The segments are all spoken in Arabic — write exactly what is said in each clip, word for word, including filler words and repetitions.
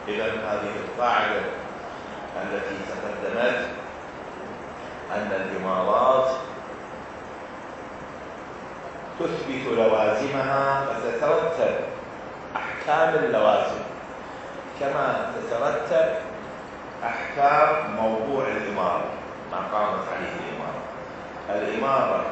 إذا هذه القاعدة التي تقدمت أن الإمارات تثبت لوازمها فتترتب أحكام اللوازم كما تترتب أحكام موضوع الإمارة ما قامت عليه الإمارة. الإمارة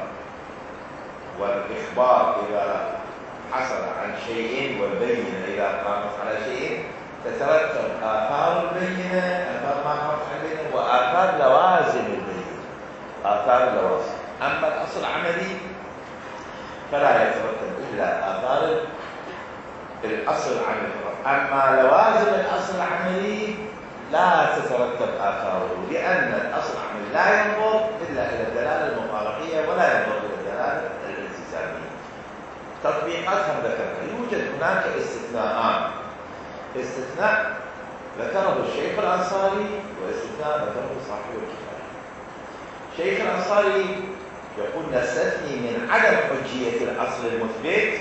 والإخبار إذا حصل عن شيء والبينة إذا قامت على شيء تترتب آثار البينة، آثار ما قامت على البينة، وآثار لوازم البينة، آثار اللوازم. أما الأصل العملي فلا يترتب إلا آثار الأصل العملي. أما لوازم الأصل العملي لا تترتب آثاره، لأن الأصل العملي لا ينظر إلا إلى الدلالة المفارقية ولا ينظر إلى الدلالة الالتزامية. تطبيقاتها ذكرنا. يوجد هناك استثناءات، استثناء ذكره الشيخ الأنصاري واستثناء ذكره صاحب الكفاية. الشيخ الأنصاري يقول نستثني من عدم حجية الأصل المثبت،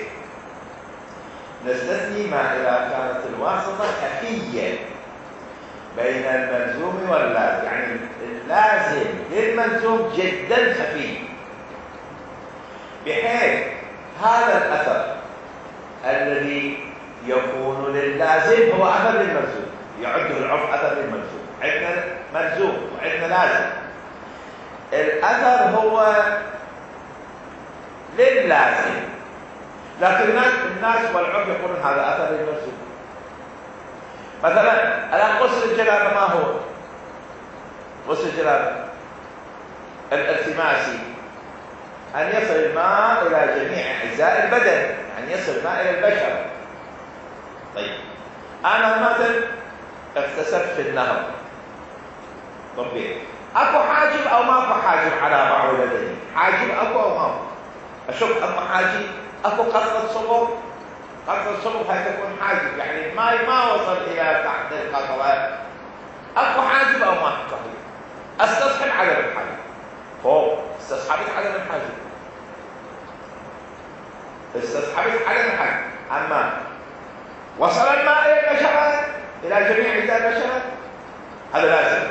نستثني ما إذا كانت الواسطة خفية بين الملزوم واللازم، يعني اللازم للملزوم جدا خفي، بحيث هذا الأثر الذي يكون لللازم هو أثر للملزوم، يعده العرف أثر للملزوم. عندنا ملزوم وعندنا لازم، الأثر هو لللازم، لكن الناس الناس والعرف يقولون هذا أثر للملزوم. مثلا الآن غسل الجنابة ما هو؟ غسل الجنابة الالتماسي أن يصل الماء إلى جميع أجزاء البدن، أن يصل الماء إلى البشرة. طيب أنا مثلا اغتسلت في النهر، طبيعي أكو حاجب أو ما أكو حاجب على بعض بدني؟ حاجب أكو أو ما أكو؟ أشوف أكو حاجب، أكو قطرة صبر، قطرة الصبر هاي تكون حاجب، يعني الماء ما وصل إلى تحت القطرة، أكو حاجب أو ما أكو حاجب؟ استصحب عدم الحاجب، فوق استصحبت عدم الحاجب، استصحبت عدم الحاجب. أما وصل الماء إلى البشرة، إلى جميع أجزاء البشرة، هذا لازم.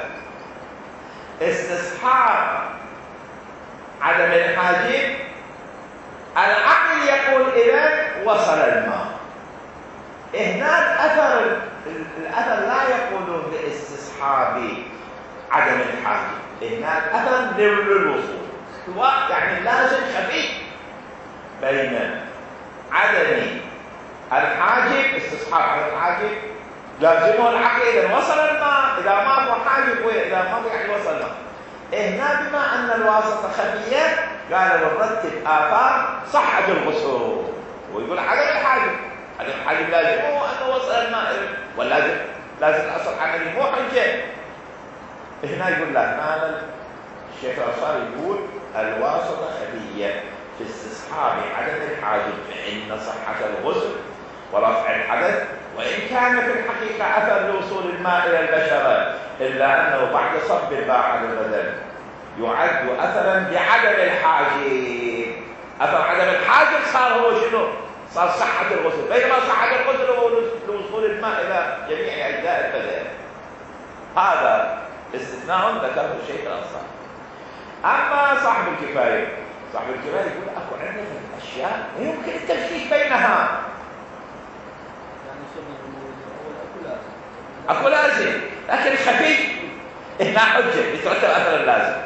استصحاب عدم الحاجب العقل يقول إذا وصل الماء. هنا الأثر الأثر لا يقولون باستصحاب عدم الحاجب، هنا الأثر للوصول، يعني لازم خفي بين عدم الحاجب، استصحاب عدم الحاجب لازمه العقل إذا وصل الماء، إذا ما هو حاجب وإذا ما يعني وصل الماء. هنا بما أن الواسطة خفية قال نرتب آثار صحة الغسول، ويقول عدم الحاجب، عدم الحاجب لازمه أنه وصل الماء، واللازم لازم الأصل عملي مو حجة. هنا يقول لا، هذا الشيخ الأنصاري يقول الواسطة خفية في استصحاب عدم الحاجب، فإن صحة الغسل ورفع الحدث وإن كان في الحقيقة أثر لوصول الماء إلى البشرة، إلا أنه بعد صب الماء على البدن يعد أثرا بعدم الحاجب. أثر عدم الحاجب صار هو شنو؟ صار صحة الغسل، بينما صحة الغسل هو لوصول الماء إلى جميع أجزاء البدن. هذا استثناء ذكره الشيخ الأنصاري. أما صاحب الكفاية، صاحب الكفاية يقول أكو عندنا أشياء يمكن التفكيك بينها، أكو لازم لكن الخفي هنا حجة يترتب أثر اللازم.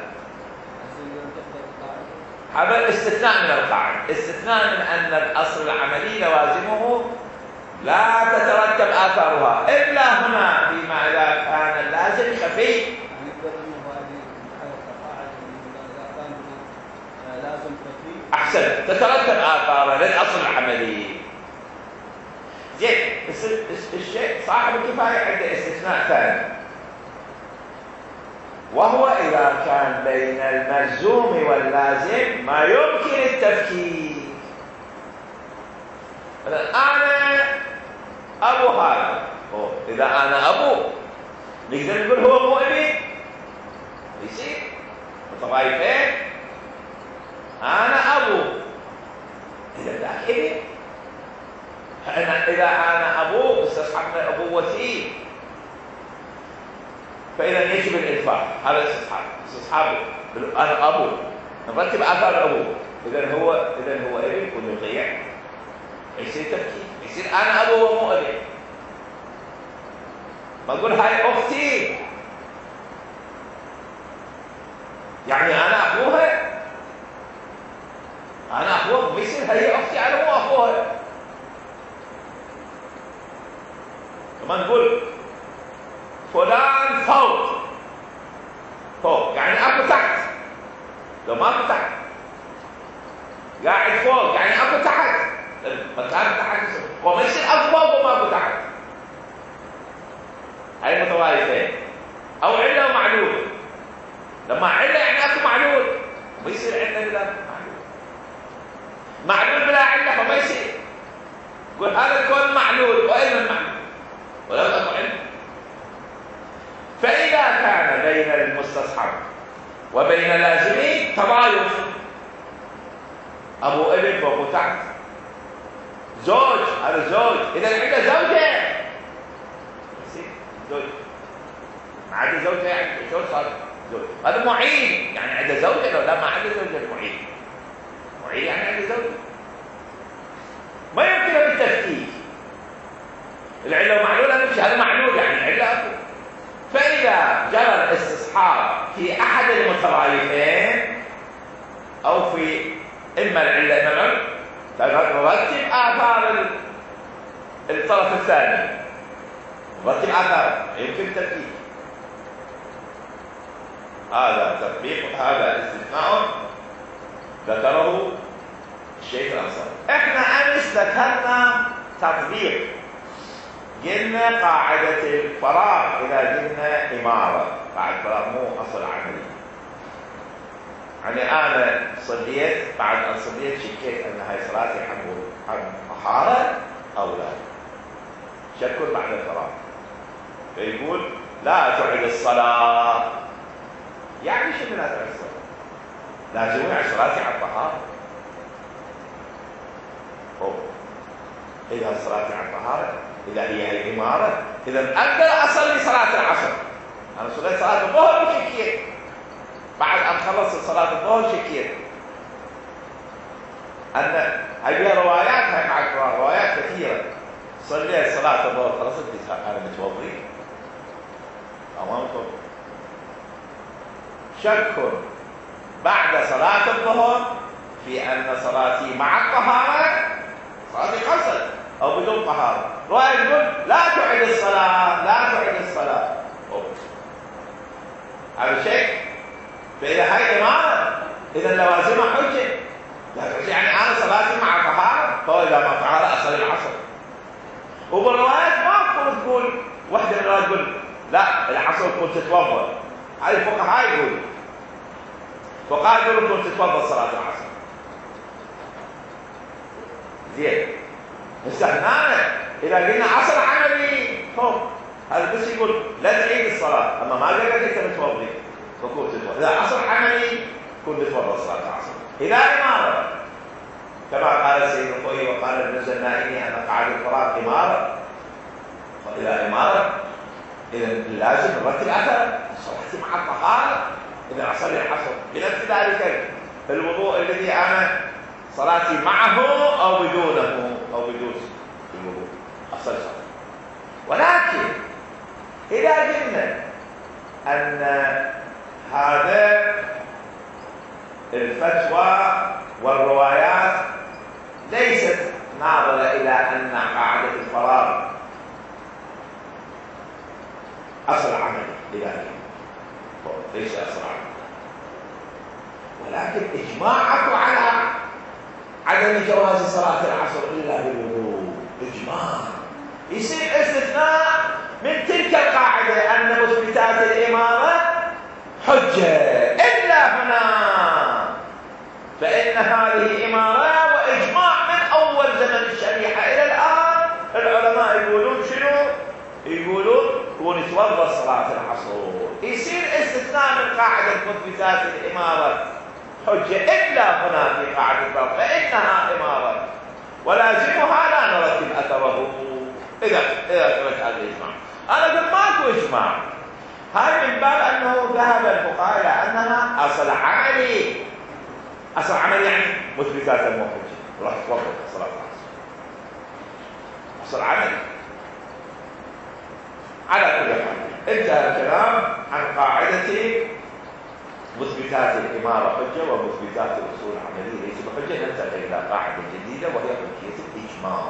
هذا الاستثناء من القاعدة، استثناء من أن الأصل العملي لوازمه لا تترتب آثارها إلا هنا فيما إذا كان اللازم خفي. أحسن، تترتب آثارها للأصل العملي. زين، الشيء صاحب الكفاية عنده استثناء ثاني، وهو إذا كان بين الملزوم واللازم ما يمكن التفكيك. مثلا أنا أبو هذا، إذا أنا أبو نقدر نقول هو مو أبي، يصير متضايفين. أنا أبو إذا ذاك أبي، إذا أنا أبو استصحبنا أبوتي، فإذا يجب الإنفاق. هذا استصحاب. استصحاب أنا أبو نرتب آثار أبوه. إذا هو إذا هو ابن ونطيع يصير تفكير، يصير أنا أبو ومو ابن. ما أقول هاي أختي يعني أنا أخوها، أنا أخوها بيصير هي أختي أنا مو أخوها. لما نقول فلان فوق فوق يعني أكو تحت، لو ما أكو تحت قاعد فوق يعني أكو تحت، مكان تحت وما يصير أكو فوق وما أكو تحت. هاي متوازيين. أو علة ومعلول، لما علة يعني أكو معلول ما يصير علة بلا معلول، معلول بلا علة فما يصير. قول هذا الكون معلول وأين المعلول ولا أكو علة. فإذا كان بين المستصحب وبين لازمين تضايف، أبو ابن وأبو تحت، زوج هذا زوج، إذا عنده زوجة زوج ما عنده زوجة يعني شلون صار زوج؟ هذا معين يعني عنده زوجة، لو لا ما عنده زوجة معين، معين يعني عنده زوجة. ما يمكن بالتفكيك العلة ومعلولة نمشي، هذا معلول يعني علة أكو. فإذا جرى الاستصحاب في أحد المتضايفين أو في إما العلة إما العلة، نرتب آثار الطرف الثاني، نرتب آثار يمكن التركيب. هذا تطبيق، هذا استثناء ذكره الشيخ الأنصاري. إحنا أمس ذكرنا تطبيق، قلنا قاعدة الفراغ إذا قلنا إمارة، قاعدة الفراغ مو أصل عملي. يعني أنا صليت، بعد أن صليت شكيت أن هاي صلاتي عن طهارة أو لا، شك بعد الفراغ. فيقول لا تعد الصلاة، يعني شنو لا تعد الصلاة؟ لازم يعني صلاتي عن طهارة. أوه. إذا صلاتي عن طهارة، إذا هي الإمارة، إذا أقدر أصلي صلاة العصر. أنا صليت صلاة الظهر وشكيت، بعد أن خلصت صلاة الظهر شكيت أن هي روايات، هاي معك روايات كثيرة. صليت صلاة الظهر خلصت أنا متوضي أو ما متوضي، شك بعد صلاة الظهر في أن صلاتي مع الطهارة صلاتي خلصت أو بدون طهارة. رواية تقول لا تعد الصلاة، لا تعد الصلاة. هذا شيء. فإذا هاي إمارة إذا لوازمها حجة، يعني أنا صلاتي مع طهارة، فإذا ما طهارة أصلي العصر. وبالروايات ما تقول تقول واحدة من الروايات تقول لا العصر كنت تتوضأ. هاي الفقهاء يقول فقهاء يقولوا كنت تتوضأ صلاة العصر. زين. استثناء إذا قلنا عصر عملي فوق، هذا بس يقول لا تعيد الصلاة، أما ما قال لك أنت متوضي فكنت تتوضأ. إذا عصر عملي كنت تتوضأ صلاة العصر. إذا إمارة كما قال السيد الخوي وقال ابن الزنائي أن قاعدة الفراغ إمارة، فإذا إمارة إذا لازم نرتب أثر صلاتي مع الطهارة. إذا أصلي العصر بنفس ذلك الوضوء الذي أنا صلاتي معه أو بدونه أو بدون الوضوء أصلي صلاة. ولكن إذا قلنا أن هذا الفتوى والروايات ليست ناظرة إلى أن قاعدة الفراغ أصل عملي، لذلك ليس أصل عملي، ولكن إجماعك على عدم جواز صلاة العصر إلا بالوضوء إجماع. يصير استثناء من تلك القاعدة أن مثبتات الإمارة حجة إلا هنا، فإن هذه إمارة وإجماع من أول زمن الشريعة إلى الآن. العلماء يقولون شنو؟ يقولون ونتوضأ صلاة العصر. يصير استثناء من قاعدة مثبتات الإمارة حجة إلا هنا في قاعدة الفرق، فإنها إمارة ولازمها لا نرتب أثره. إذا إذا كانت هذا الإجماع، أنا قلت ماكو إجماع، هاي من باب أنه ذهب الفقهاء إلى أنها أصل عملي. أصل عملي يعني مثبتات الموحد راح تفضل صلاة العصر. أصل عملي. على كل حال انتهى الكلام عن قاعدة مثبتات الإمارة حجة ومثبتات الأصول العملية ليس بحجة. ننتقل إلى قاعدة جديدة وهي حجية الإجماع.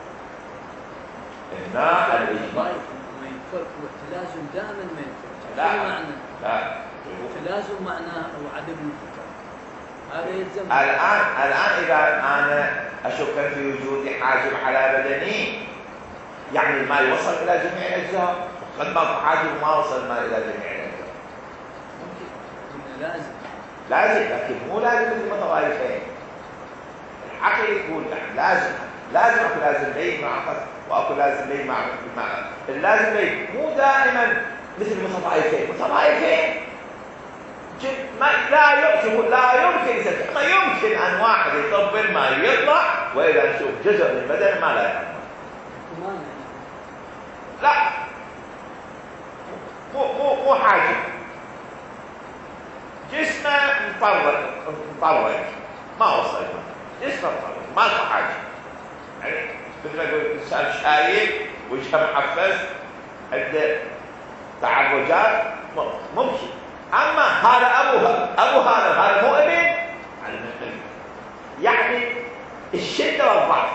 هنا الإجماع ما ينفرق والتلازم دائما ما ينفرق. لا معنى لا التلازم معناه هو عدم الانفكاك. هذا يلزم. الآن الآن إذا أنا أشك في وجود حاجب على بدني يعني الماء وصل إلى جميع الأجزاء. قد ما حاجب ما وصل الماء إلى جميع الأجزاء. ممكن لازم لازم لكن مو لازم مثل متضايفين. العقل يقول لازم لازم اكو لازم بين مع عقل واكو لازم بين مع مع اللازم بين مو دائما مثل متضايفين. متضايفين جد ما لا يمكن لا يمكن ما يمكن ان واحد يطبل ما يطلع واذا نشوف جزء من البدن ما لا يعمل. لا مو مو مو حاجه جسمه مطرق مطرق ما وصل جسمه مطرق ما له حاجه. يعني مثل ما يقول الانسان شايب وجهه محفز عنده تعرجات ممكن. اما هذا ابوها ابو هذا هذا مو ابن على المختلف يعني الشده والضعف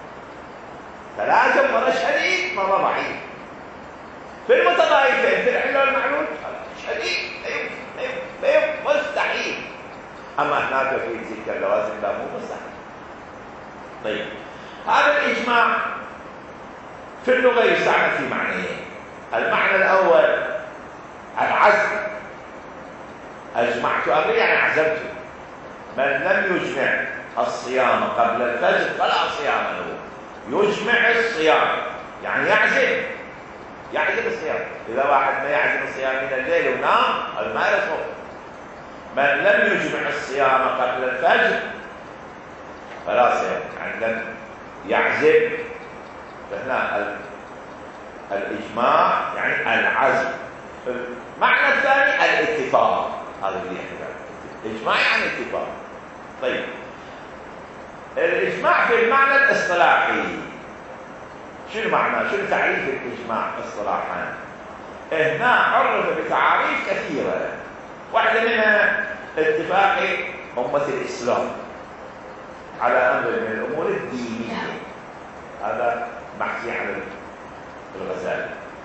تلازم مره شديد مره ضعيف. في المتضايفين في العله والمعلول شديد لا يمكن مستحيل. اما هناك في تلك اللوازم لا مو مستحيل. طيب هذا الاجماع في اللغه يستعمل في معنيين. المعنى الاول العزم. اجمعت امري يعني عزمت. من لم يجمع الصيام قبل الفجر فلا صيام له. يجمع الصيام يعني يعزم يعزم الصيام. اذا واحد ما يعزم الصيام من الليل ونام هذا ما يصوم. من لم يجمع الصيام قبل الفجر فلا صيام يعني لم يعزم. فهنا الاجماع يعني العزم. المعنى الثاني الاتفاق. هذا اللي يحتاج اجماع يعني اتفاق. طيب الاجماع في المعنى الاصطلاحي شنو معناه؟ شنو تعريف الاجماع اصطلاحا؟ هنا عرف بتعاريف كثيره. واحده منها اتفاق امه الاسلام على امر من الامور الدينيه. هذا محكي عن الغزالي.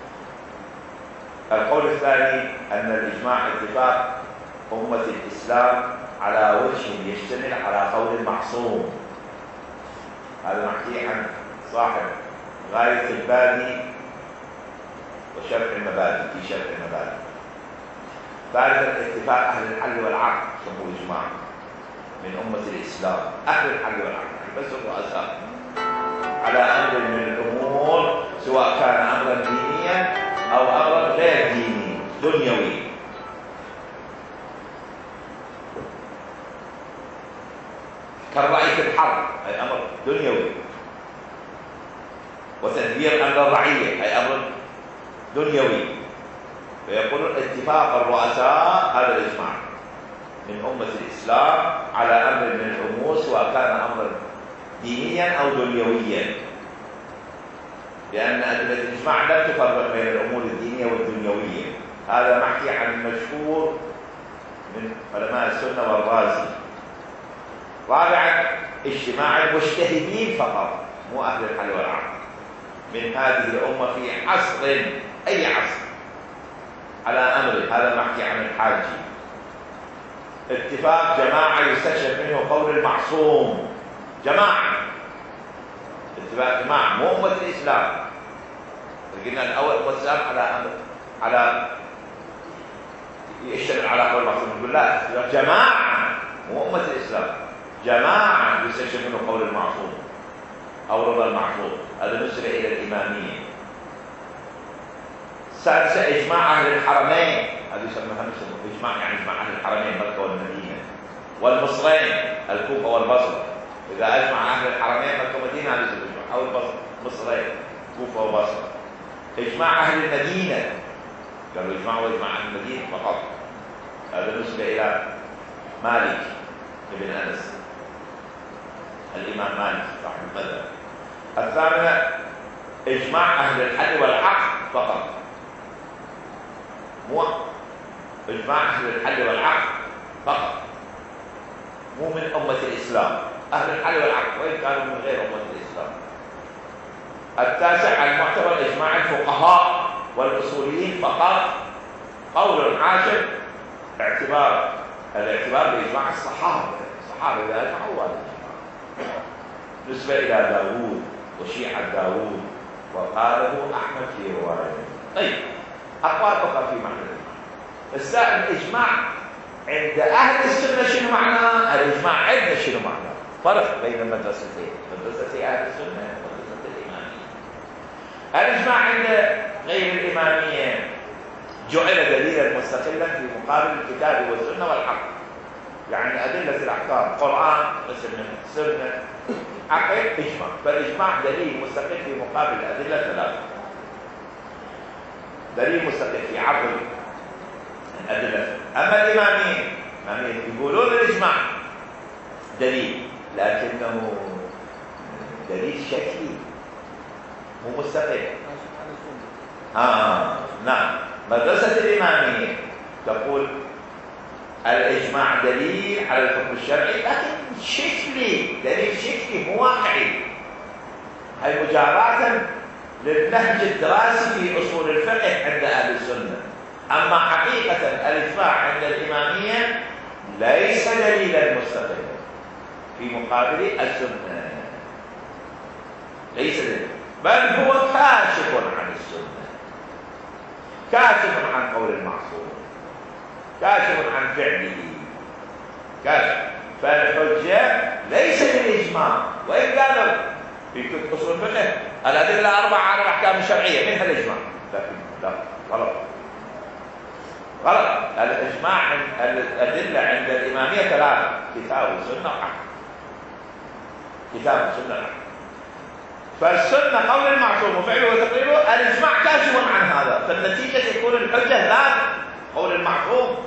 القول الثاني ان الاجماع اتفاق امه الاسلام على وجه يشتمل على قول المعصوم. هذا محكي عن صاحب غاية الباني وشرح المبادئ في شرح المبادئ. ثالثا اتفاق اهل الحل والعقد سموه اجماع من امه الاسلام. اهل الحل والعقد بس الرؤساء على امر من الامور سواء كان امرا دينيا او امرا غير ديني دنيوي. كالرأي في الحرب اي امر دنيوي. وتدبير امر الرعيه اي امر دنيوي. فيقولون اتفاق الرؤساء هذا الاجماع من امه الاسلام على امر من الامور سواء كان امرا دينيا او دنيويا. لان ادله الاجماع لا تفرق بين الامور الدينيه والدنيويه. هذا محكي عن المشهور من علماء السنه والرازي. رابعا اجتماع المجتهدين فقط مو اهل الحل والعقد من هذه الامه في عصر اي عصر على امره. هذا محكي عن الحاجي. اتفاق جماعه يستشهد منه قول المعصوم. جماعه اتفاق جماعه مو امه الاسلام. قلنا الاول امه الاسلام على امر على يشتمل على قول المعصوم. نقول لا جماعه مو امه الاسلام. جماعه يستشهد منه قول المعصوم او رضا المعصوم. هذا نسبه الى الاماميه. سادسه اجماع اهل الحرمين. هذا يسمى اجماع يعني اجماع اهل الحرمين مكه والمدينه والمصرين الكوفه والبصره. اذا اجمع اهل الحرمين مكه والمدينه هذا يسمى اجماع او البصره مصرين كوفه وبصره. اجماع اهل المدينه قالوا إجماع وإجماع عن المدينة فقط. هذا بالنسبة إلى مالك بن أنس، الإمام مالك صاحب المذهب. الثامنة إجماع أهل الحل والعقد فقط، مو إجماع أهل الحل والعقد فقط، مو من أمة الإسلام. أهل الحل والعقد وإن كانوا من غير أمة الإسلام. التاسع المعتبر إجماع الفقهاء والأصوليين فقط. قول عاشر اعتبار الاعتبار بإجماع الصحابة، الصحابة إذا أجمعوا هذا الإجماع. بالنسبة إلى داوود وشيعة داوود وقاله أحمد في رواية. طيب أقوال أخرى في معنى الإجماع. السائل الإجماع عند أهل السنة شنو معناه؟ الإجماع عندنا شنو معناه؟ فرق بين المدرستين، مدرسة أهل السنة ومدرسة الإمامية. الإجماع عند غير الإمامية جعل دليلا مستقلا في مقابل الكتاب والسنة والحق، يعني أدلة الأحكام قرآن وسنة، سنة عقل إجماع، فالإجماع دليل مستقل في مقابل الأدلة ثلاثة. دليل مستقل في عقل الأدلة. أما الإمامية الإمامية يقولون الإجماع دليل لكنه دليل شكلي مو مستقل. آه نعم. مدرسة الإمامية تقول الإجماع دليل على الحكم الشرعي لكن شكلي، دليل شكلي مو واقعي. هي مجاراة للنهج الدراسي في أصول الفقه عند أهل السنة. أما حقيقة الإجماع عند الإمامية ليس دليلا مستقلا في مقابل السنة، ليس دليل، بل هو كاشف عن السنة، كاشف عن قول المعصوم، كاشف عن فعله، كاشف. فالحجة ليس للإجماع، وإن قالوا في كتب أصول الفقه الأدلة الأربعة على الأحكام الشرعية منها الإجماع، لكن لا، غلط غلط. الإجماع الأدلة عند الإمامية ثلاثة: كتاب وسنة وحق. كتاب وسنة وحق. فالسنة قول المعصوم وفعله وتقريره، الإجماع كاشف عن هذا، فالنتيجة تكون الحجة لا قول المعصوم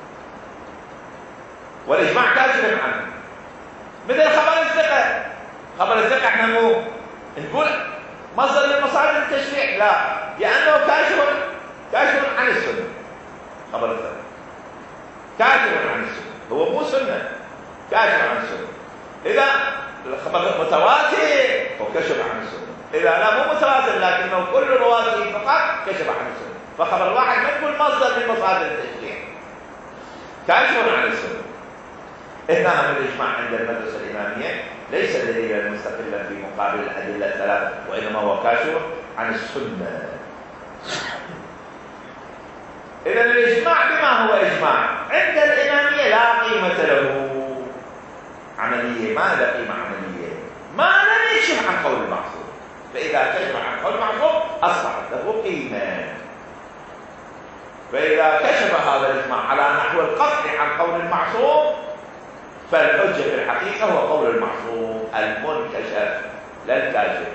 والإجماع كاشف عنه. مثل خبر الثقة، خبر الثقة احنا مو نقول مصدر من مصادر التشريع، لا، لأنه كاشف كاشف عن السنة. خبر الثقة كاشف عن السنة، هو مو سنة، كاشف عن السنة. إذا الخبر متواتر هو كشف عن السنة، إذا لا مو متواتر لكنه كل رواته فقط كشف عن السنة. فخبر واحد ما نقول مصدر من مصادر التشريع، كاشف عن السنة. إنما الإجماع عند المدرسة الإمامية ليس دليلا مستقلا في مقابل الأدلة الثلاثة، وإنما هو كاشف عن السنة. إذا الإجماع بما هو إجماع عند الإمامية لا قيمة له عملية، ما له قيمة عملية، ما لم يكشف عن قول المعصوم. فإذا كشف عن قول المعصوم أصبحت له قيمة. فإذا كشف هذا الإجماع على نحو القطع عن قول المعصوم فالحجة في الحقيقة هو قول المعصوم المنكشف لا الكاشف،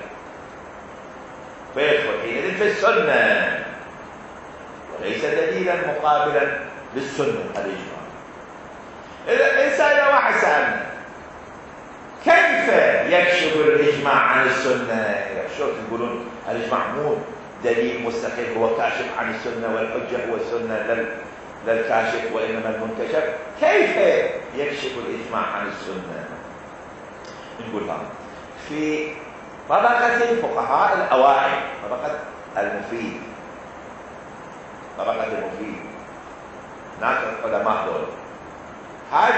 فيدخل حينئذ في السنة وليس دليلا مقابلا للسنة الإجماع. إذا إنسان إذا واحد سألنا كيف يكشف الإجماع عن السنة؟ شو تقولون الإجماع مو دليل مستقل، هو كاشف عن السنة والحجة هو السنة للكاشف وإنما المنكشف. كيف يكشف الإجماع عن السنة؟ نقول هذا في طبقة الفقهاء الأوائل، طبقة المفيد، طبقة المفيد، هناك علماء دول، هاي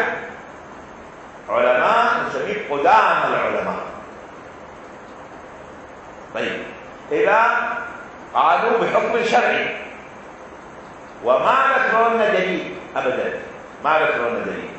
علماء نسميه قدام العلماء. طيب إذا قالوا بحكم شرعي وما ذكروا لنا دليل ابدا، ما ذكروا لنا دليل،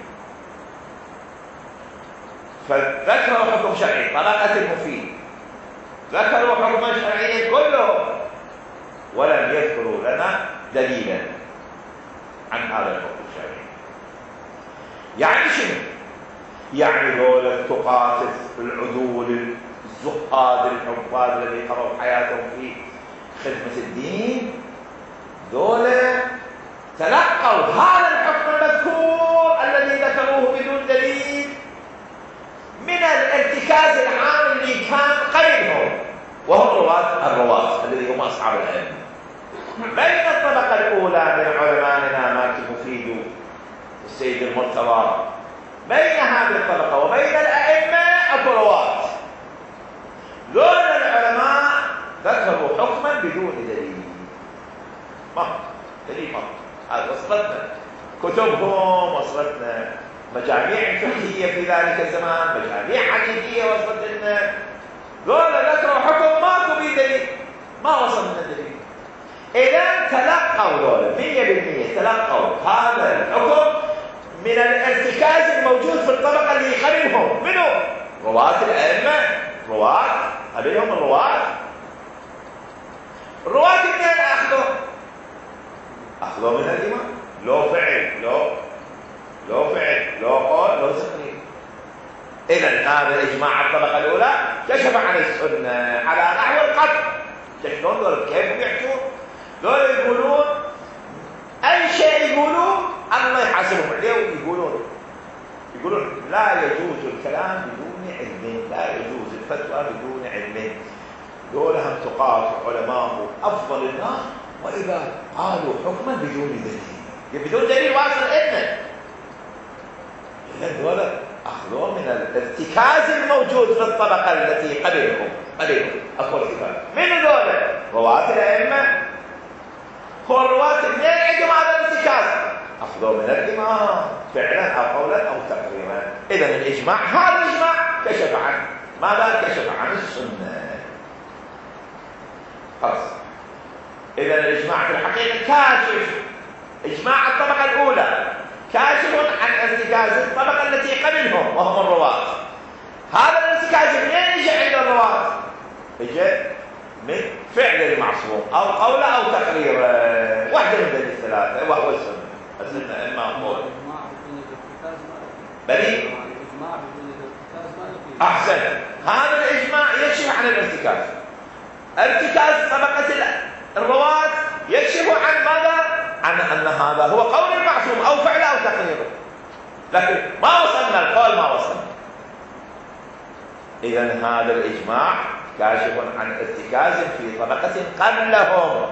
فذكروا حكم شرعي، طبقة المفيد ذكروا حكما شرعيا كله ولم يذكروا لنا دليلا عن هذا الحكم الشرعي. يعني شنو؟ يعني دول التقاة العدول الزهاد العباد الذي قضوا حياتهم في خدمة الدين ذولا تلقوا هذا الحكم المذكور الذي ذكروه بدون دليل من الارتكاز العام اللي كان قبلهم، وهم الرواة الرواة الذي هم أصحاب العلم. بين الطبقة الأولى من علمائنا مالك مفيد والسيد المرتضى، بين هذه الطبقة وبين الأئمة الرواة، دون العلماء ذكروا حكما بدون دليل. ما دليل ما هذا وصلتنا كتبهم، وصلتنا مجاميع فقهية في ذلك الزمان، مجاميع حديثية وصلت لنا، دول ذكروا حكم ماكو به دليل، ما وصل لنا دليل. إذا تلقوا دول مية بالمية تلقوا هذا الحكم من الارتكاز الموجود في الطبقة اللي قبلهم، منو؟ رواة الأئمة، رواة قبلهم الرواة. الرواة منين أخذوا؟ أخذوا من الإمام، لو فعل لو لو فعل لو قول لو تقرير. إذا هذا إجماع الطبقة الأولى كشف عن السنة على نحو القطع. شلون دول كيف بيحكوا؟ دول يقولون أي شيء يقولون الله يحاسبهم عليه، ويقولون يقولون لا يجوز الكلام بدون علم، لا يجوز الفتوى بدون علم. دول هم تقاس علماء أفضل الناس، وإذا قالوا حكما بدون دليل، بدون دليل واصل إلنا، دول أخذوا من الارتكاز الموجود في الطبقة التي قبلهم قبلهم أكو ارتكاز. من دول؟ رواة الأئمة. هو الرواة منين عندهم هذا الارتكاز؟ أخذوا من الإمام فعلا أو قولا أو تقريرا. إذا الإجماع، هذا الإجماع كشف عن ماذا؟ كشف عن السنة. خلاص. إذا الإجماع في الحقيقة كاشف، إجماع الطبقة الأولى كاشف عن ارتكاز الطبقة التي قبلهم وهم الرواة. هذا الارتكاز منين يجي عند الرواة؟ يجي من فعل المعصوم أو قول أو تقرير، واحدة من الثلاثة، وهو السنة. السنة إما قول بلي أحسن. هذا الإجماع يكشف عن الارتكاز. ارتكاز طبقة الرواة يكشف عن ماذا؟ عن أن هذا هو قول المعصوم أو فعل أو تقرير، لكن ما وصلنا القول، ما وصلنا. إذا هذا الإجماع كاشف عن ارتكاز في طبقة قبلهم.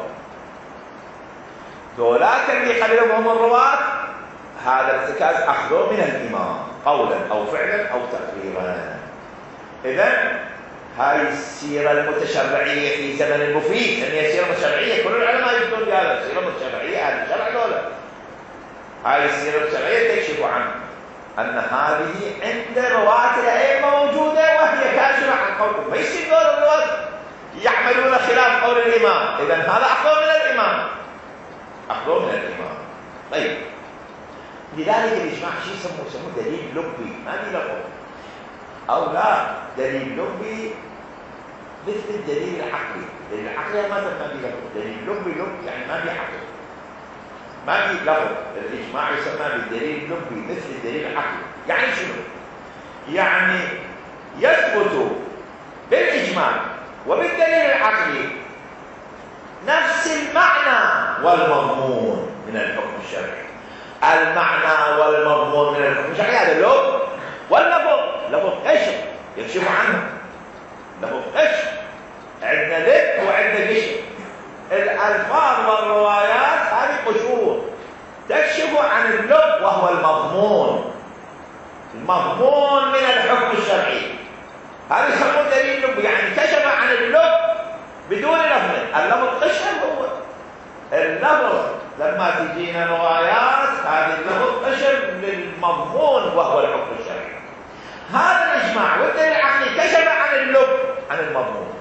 دولاك اللي قبلهم هم الرواة، هذا الارتكاز أخذوه من الإمام قولا أو فعلا أو تقريرا. إذا هاي السيرة المتشرعية في زمن المفيد، أن هي سيرة متشرعية، كل العلماء يقولون بهذا، السيرة المتشرعية هذا الشرع دولة. هاي السيرة المتشرعية تكشف عن أن هذه عند رواة الأئمة موجودة، وهي كاشفة عن قولهم. ما يصير دول الرواة يعملون خلاف قول الإمام. إذا هذا أخذوا من الإمام، أخذوا من الإمام. طيب، لذلك الإجماع شيء يسموه يسموه دليل لبي، ما دي لغة أو لا، دليل لبي مثل الدليل العقلي. الدليل العقلي ما ما دي لغة، دليل لبي لبي يعني ما دي عقل، ما في لفظ. الإجماع يسمى بالدليل اللبي مثل الدليل العقلي. يعني شنو؟ يعني يثبت بالإجماع وبالدليل العقلي نفس المعنى والمضمون من الحكم الشرعي. المعنى والمضمون من الحكم الشرعي هذا لب واللفظ. لفظ قشر يكشف عنه، لفظ قشر. عندنا لب وعندنا قشر. الألفاظ والروايات هذه قشور تكشف عن اللب وهو المضمون، المضمون من الحكم الشرعي. هذا يسمونه دليل لب، يعني كشف عن اللب بدون لفظ. اللفظ قشر هو اللفظ. لما تجينا روايات هذه اللفظ قشر للمضمون وهو الحكم الشرعي. هذا الإجماع والدليل العقلي كشف عن اللب عن المضمون.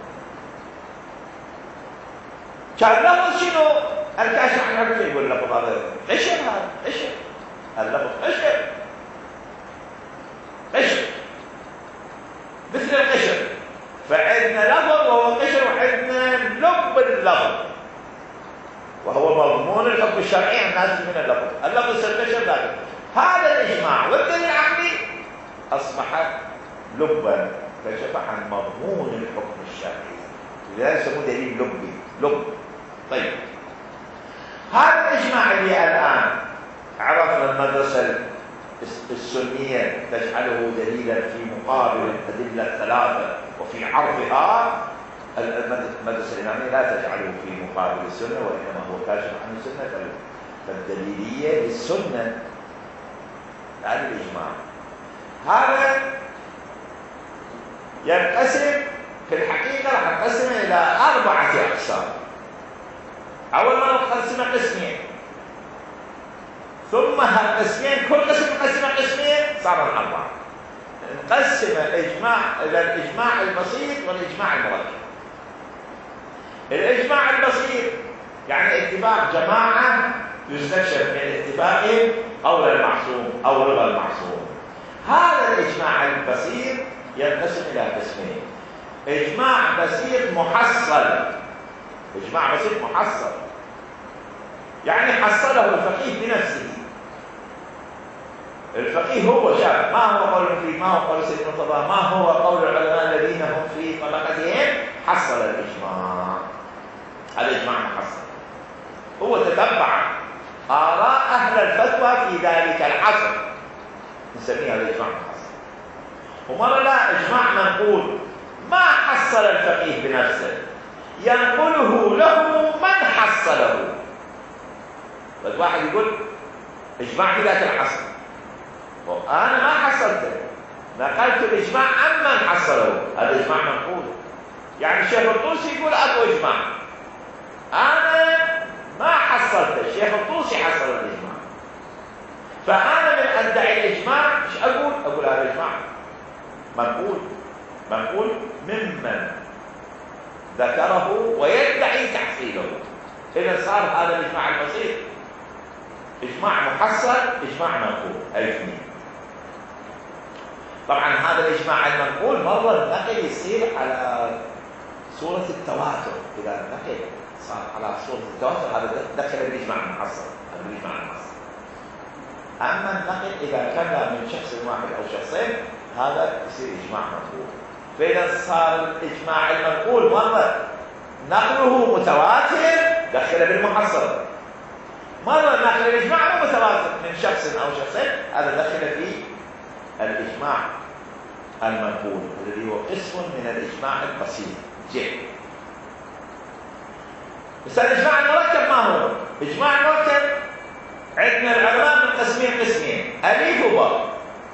كان اللفظ شنو؟ الكاشف عن الحكم يقول اللفظ هذا قشر، هذا قشر، اللفظ قشر قشر مثل القشر. فعندنا لفظ وهو قشر، وعندنا لب اللفظ وهو مضمون الحكم الشرعي عن ناس من اللفظ. اللفظ يصير قشر ذاك. هذا الإجماع والدليل العقلي أصبح لبا، كشف عن مضمون الحكم الشرعي. لذلك يسموه دليل لبي، لب. طيب، هذا الإجماع اللي الآن عرفنا المدرسة السنية تجعله دليلا في مقابل الأدلة الثلاثة وفي عرضها، المدرسة الإمامية لا تجعله في مقابل السنة وإنما هو كاشف عن السنة، فالدليلية للسنة هذا الإجماع. هذا ينقسم في الحقيقة راح نقسمه إلى أربعة أقسام. أول ما نقسمه قسمين، ثم هالقسمين كل قسم نقسمه قسمين صار أربعة. نقسم الإجماع إلى الإجماع البسيط والإجماع المركب. الإجماع البسيط يعني اتفاق جماعة يستكشف من اتفاقهم قول المعصوم أو رضا المعصوم. هذا الإجماع البسيط ينقسم إلى قسمين: إجماع بسيط محصل. إجماع بسيط محصل يعني حصله الفقيه بنفسه. الفقيه هو شاف ما هو قول المفيد، ما هو قول سيد مرتضى، ما هو قول العلماء الذين هم في طبقتهم، حصل الإجماع. هذا إجماع محصل. هو تتبع آراء أهل الفتوى في ذلك العصر، نسميها الإجماع محصل. ومرة لا، إجماع منقول ما حصل الفقيه بنفسه، ينقله له من حصله. بس واحد يقول إجماع في ذاك العصر، وأنا ما حصلته، نقلت الإجماع عن من حصله. هذا إجماع منقول. يعني الشيخ الطوسي يقول أبو إجماع، أنا ما حصلته، الشيخ الطوسي حصل الإجماع. فأنا من أدعي الإجماع إيش أقول؟ أقول هذا الإجماع منقول، منقول ممن ذكره ويدعي تحصيله. إذا صار هذا الإجماع البسيط إجماع محصل، إجماع منقول، أي اثنين. طبعا هذا الإجماع المنقول مرة النقل يصير على صورة التواتر. إذا النقل صار على صورة التواتر هذا دخل الإجماع المحصل، هذا الإجماع المحصل. أما النقل إذا كان من شخص واحد أو شخصين هذا يصير إجماع منقول. فإذا صار الإجماع المنقول مرة نقله متواتر دخل بالمحصل، مرة نقل الإجماع مو متواتر من شخص أو شخصين هذا دخل في الإجماع المنقول الذي هو قسم من الإجماع البسيط. جيد. بس الإجماع المركب ما هو؟ إجماع المركب عندنا العلماء من قسمين قسمين، أليف وباء.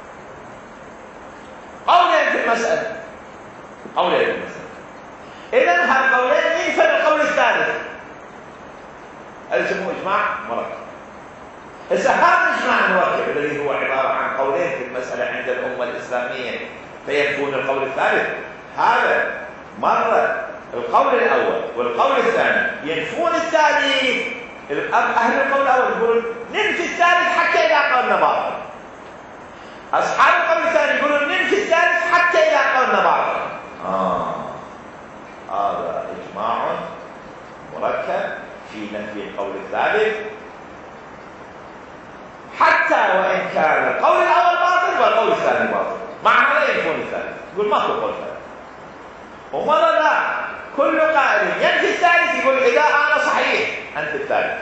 قولين في المسألة، قولين في المسألة. إذن هالقولين ينفذ القول الثالث، هذا يسموه إجماع مركب. إذا هذا الإجماع المركب الذي هو عبارة عن قولين في المسألة عند الأمة الإسلامية فينفون القول الثالث، هذا مرة القول الأول والقول الثاني ينفون الثالث. أهل القول الأول يقولون ننفي الثالث حتى إذا قولنا باطل. أصحاب القول الثاني يقولون ننفي الثالث حتى إذا قولنا باطل. آه. هذا إجماع مركب في نفي القول الثالث حتى وإن كان القول الأول باطل والقول الثاني باطل، مع هذا ينفون الثالث، يقول ما هو قول ثالث. ومرة لا، كل قائل ينفي الثالث يقول إذا أنا صحيح أنت الثالث،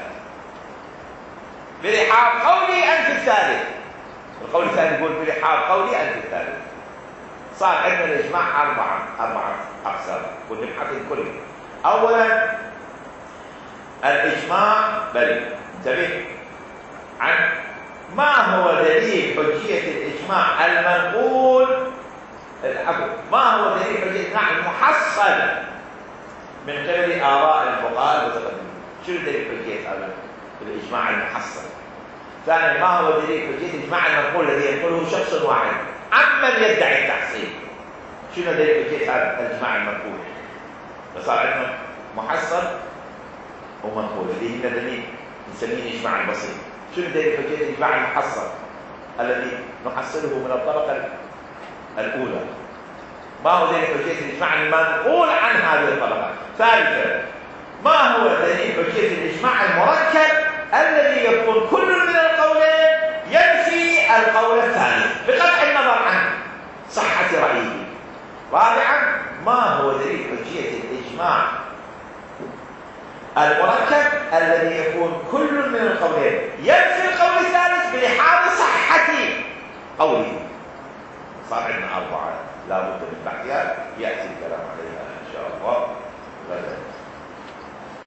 برحاب قولي أنت الثالث. القول الثاني يقول برحاب قولي أنت الثالث. صار عندنا الإجماع أربعة أربعة أقسام ونبحث الكل. أولا الإجماع بل انتبه عن ما هو دليل حجية الإجماع المنقول، العفو، ما هو دليل حجية الإجماع المحصل من قبل آراء الفقهاء المتقدمين. شنو دليل حجية هذا الإجماع المحصل؟ ثانيا ما هو دليل حجية الإجماع المنقول الذي ينقله شخص واحد عمن يدعي التحصيل؟ شنو دليل حجية هذا الإجماع المنقول؟ فصار عندنا محصل ومنقول اللي هنا دليل نسميه إجماع البسيط. شنو دليل حجية الإجماع المحصل الذي نحصله من الطبقة الأولى؟ ما هو دليل حجية الإجماع المنقول عن هذه الطبقة؟ ثالثا ما هو دليل حجية الإجماع المركب الذي يكون كل من القولين ينفي القول الثالث بقطع النظر عن صحة رأيه؟ رابعا ما هو دليل حجية الإجماع المركب الذي يكون كل من القولين ينفي القول الثالث بلحاظ صحة قوله. صار عندنا أربعة لا بد من بعدها يأتي الكلام.